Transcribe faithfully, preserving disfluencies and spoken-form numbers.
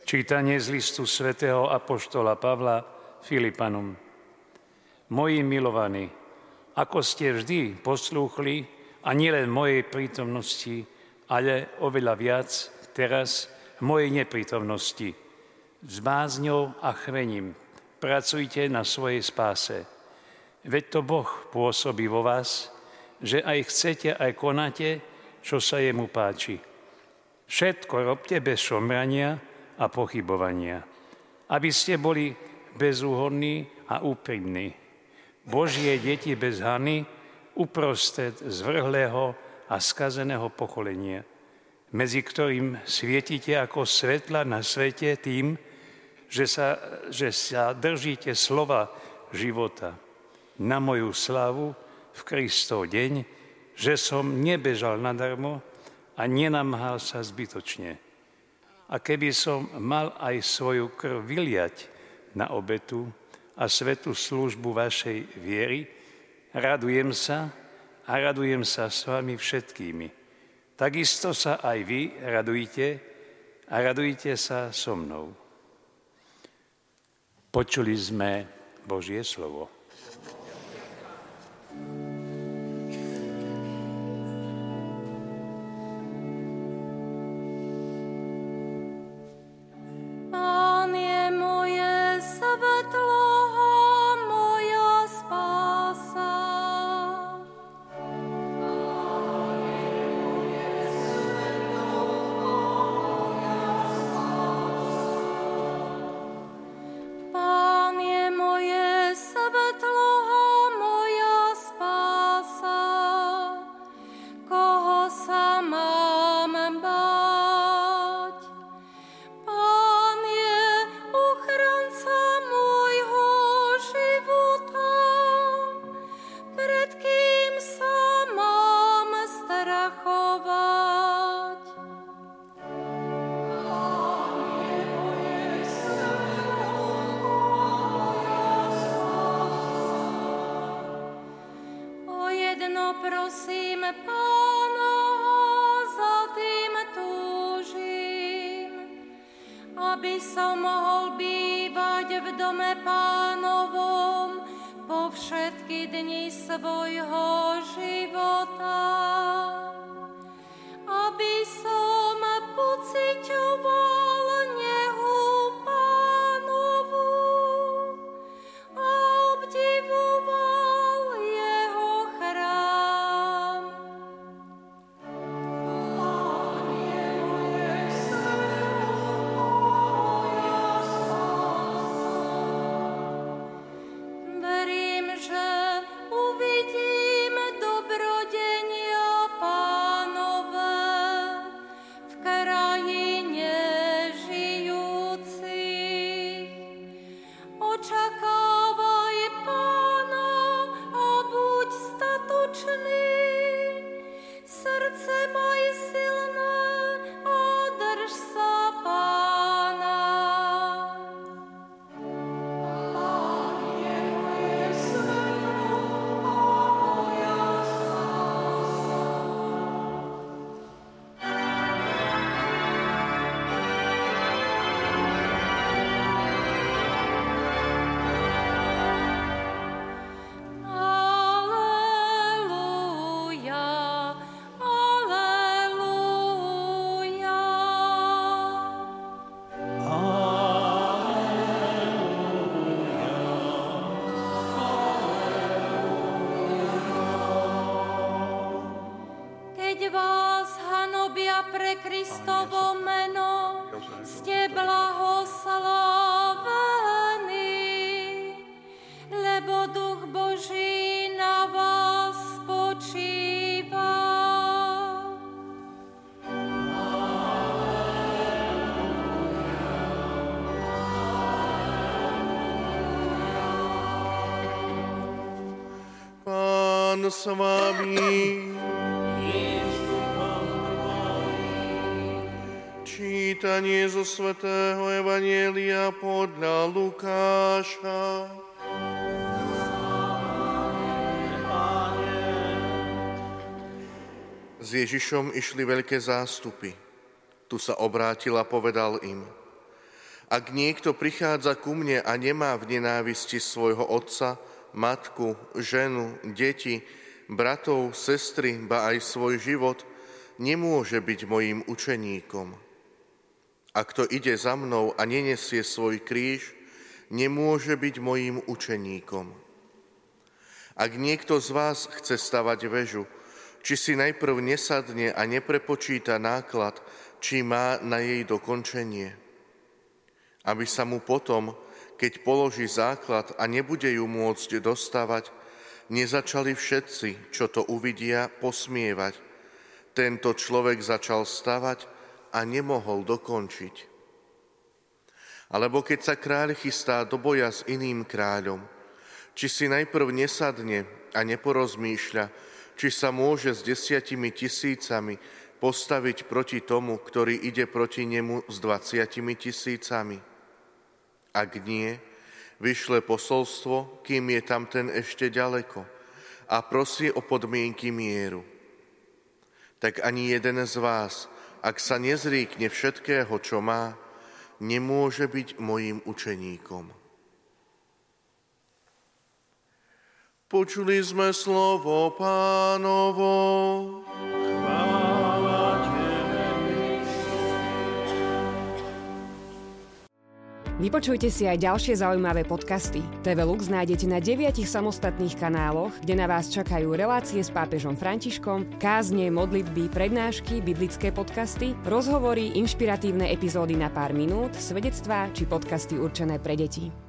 Čítanie z listu svätého apoštola Pavla Filipanom. Moji milovaní, ako ste vždy poslúchli, a nielen v mojej prítomnosti, ale oveľa viac teraz v mojej neprítomnosti, s bázňou a chvením pracujte na svojej spáse. Veď to Boh pôsobí vo vás, že aj chcete, aj konáte, čo sa jemu páči. Všetko robte bez šomrania a pochybovania, aby ste boli bezúhonní a úprimní. Božie deti bez hany uprostred zvrhlého a skazeného pokolenia, medzi ktorým svietite ako svetla na svete tým, že sa, že sa držíte slova života. Na moju slávu v Kristov deň, že som nebežal nadarmo a nenamáhal sa zbytočne. A keby som mal aj svoju krv vyliať na obetu a svätú službu vašej viery, radujem sa a radujem sa s vami všetkými. Takisto sa aj vy radujte a radujte sa so mnou. Počuli sme Božie slovo. Prosím Pána, za tým túžim, aby som mohol bývať v dome Pánovom po všetky dni svojho života, aby som pociťoval nehu Pánovu a obdivoval jeho chrám. Verím, že uvidím dobrodenia Pánové v krajine žijúcich. Očakávaj Pána a buď statočný, srdce maj silné a drž sa Pána. Pán je moje svetlo a moja spása. Aleluja, aleluja. Keď vás hanobia pre Kristovo meno, ste blahoslavení, lebo Duch Boží na vás spočíva. Pán s vami. Čítanie zo svätého Evanjelia podľa Lukáša. S Ježišom išli veľké zástupy. Tu sa obrátil a povedal im: Ak niekto prichádza ku mne a nemá v nenávisti svojho otca, matku, ženu, deti, bratov, sestry, ba aj svoj život, nemôže byť mojím učeníkom. A kto ide za mnou a nenesie svoj kríž, nemôže byť mojím učeníkom. Ak niekto z vás chce stavať väžu, či si najprv nesadne a neprepočíta náklad, či má na jej dokončenie, aby sa mu potom, keď položí základ a nebude ju môcť dostávať, nezačali všetci, čo to uvidia, posmievať. Tento človek začal stavať a nemohol dokončiť. Alebo keď sa kráľ chystá do boja s iným kráľom, či si najprv nesadne a neporozmýšľa, či sa môže s desiatimi tisícami postaviť proti tomu, ktorý ide proti nemu s dvaciatimi tisícami. Ak nie, vyšle posolstvo, kým je tam ten ešte ďaleko, a prosí o podmienky mieru. Tak ani jeden z vás, ak sa nezríkne všetkého, čo má, nemôže byť mojím učeníkom. Počuli sme slovo Pánovo. Vypočujte si aj ďalšie zaujímavé podcasty. té vé Lux nájdete na deviatich samostatných kanáloch, kde na vás čakajú relácie s pápežom Františkom, kázne, modlitby, prednášky, biblické podcasty, rozhovory, inšpiratívne epizódy na pár minút, svedectvá či podcasty určené pre deti.